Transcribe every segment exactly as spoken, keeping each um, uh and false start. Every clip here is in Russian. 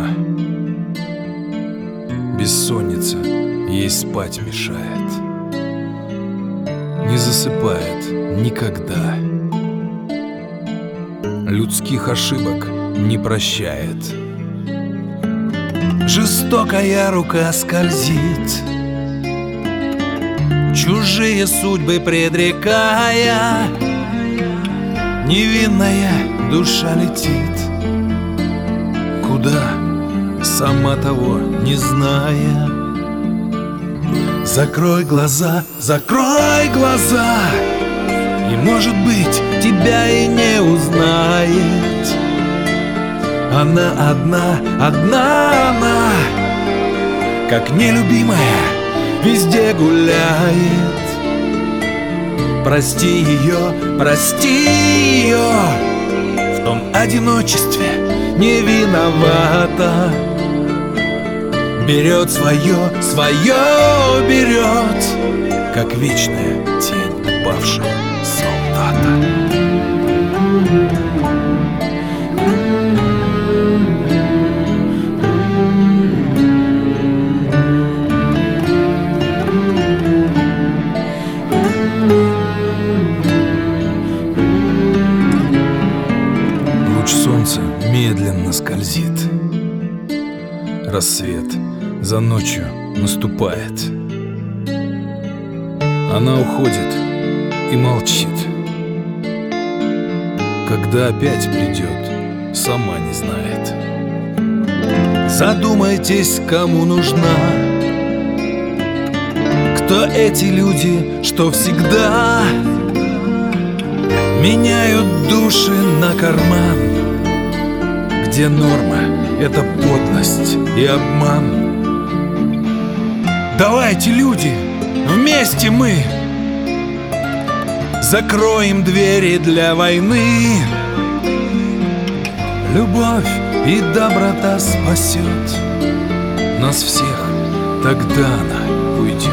зима. Бессонница ей спать мешает. Не засыпает никогда. Людских ошибок не прощает. Жестокая рука скользит, чужие судьбы предрекая. Невинная душа летит куда, сама того не зная. Закрой глаза, закрой глаза, и, может быть, тебя и не узнает. Она одна, одна она, как нелюбимая, везде гуляет. Прости ее, прости ее, в том одиночестве не виновата. Берет свое, свое берет, как вечная тень упавшего солдата. Луч солнца медленно скользит. Рассвет за ночью наступает. Она уходит и молчит. Когда опять придет, сама не знает. Задумайтесь, кому нужна, кто эти люди, что всегда меняют души на карман, где норма — это подлость и обман. Давайте, люди, вместе мы закроем двери для войны. Любовь и доброта спасет нас всех, тогда она уйдет.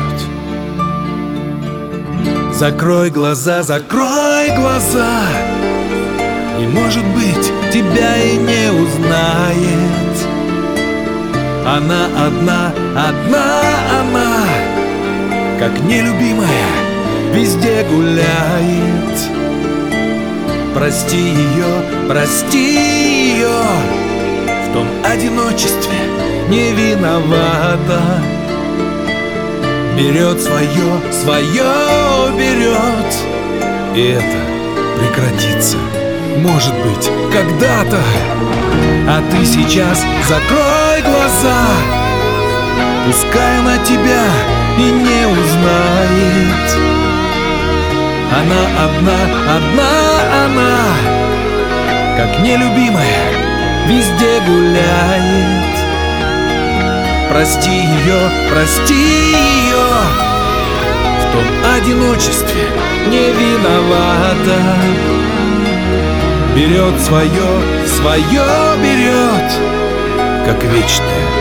Закрой глаза, закрой глаза, и, может быть, тебя и не узнает. Она одна, одна она, как нелюбимая, везде гуляет. Прости ее, прости ее, в том одиночестве не виновата. Берет свое, свое берет, и это прекратится, может быть, когда-то. А ты сейчас закрой глаза, пускай она тебя и не узнает. Она одна, одна она, как нелюбимая, везде гуляет. Прости ее, прости ее, в том одиночестве не виновата. Берет свое, свое берет, как вечная